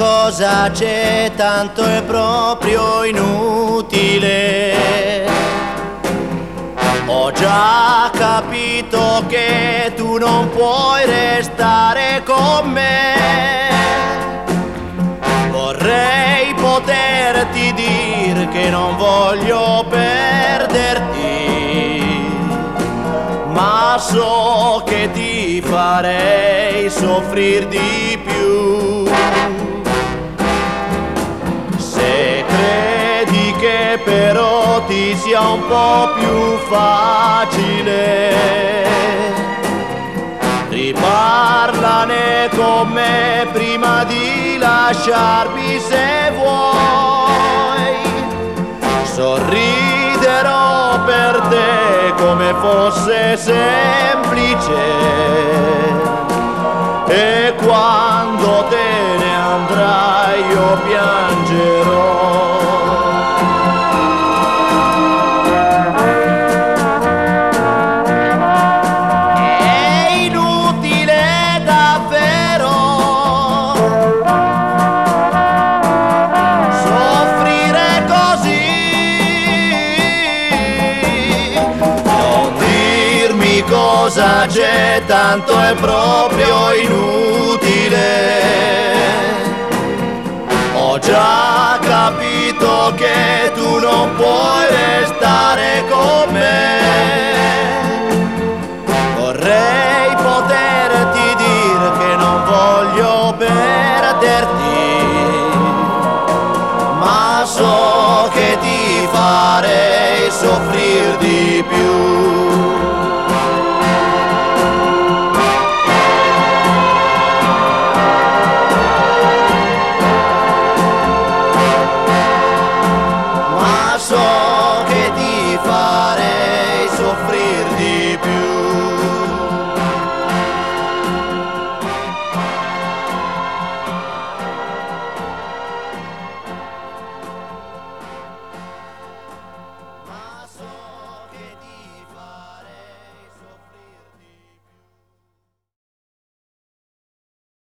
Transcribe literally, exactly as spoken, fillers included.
cosa c'è, tanto è proprio inutile. Ho già capito che tu non puoi restare con me. Vorrei poterti dire che non voglio perderti, ma so che ti farei soffrire di più. Se credi che però ti sia un po' più facile, riparlane con me prima di lasciarmi se vuoi. Sorriderò per te come fosse semplice, e quando te ne andrai io piangerò. È inutile davvero soffrire così. Non dirmi cosa c'è, tanto è proprio inutile. Ho già capito che tu non puoi restare con me.